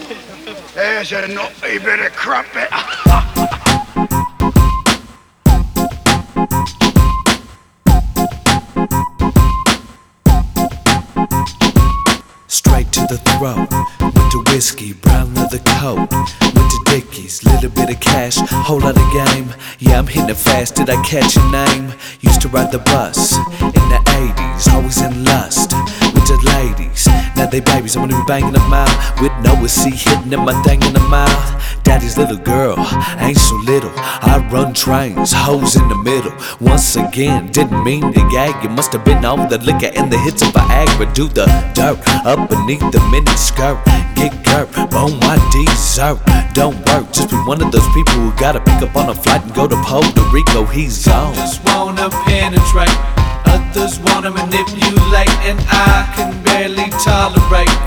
There's a naughty bit of crumpet. Straight to the throat, with the whiskey, brown leather coat, with the Dickies, little bit of cash, whole lot of game. Yeah, I'm hitting it fast, did I catch your name? Used to ride the bus in the 80s, always in lust with the ladies. Now they babies, I'm gonna be banging them out with no C hitting in my thing in the mouth. Daddy's little girl, ain't so little. I run trains, hoes in the middle. Once again, didn't mean to gag. You must have been on the liquor and the hits of Viagra. Do the dirt up beneath the mini skirt. Get girt, bone my dessert. Don't work, just be one of those people who gotta pick up on a flight and go to Puerto Rico. He's on. Just wanna penetrate, others wanna manipulate, and I can barely tolerate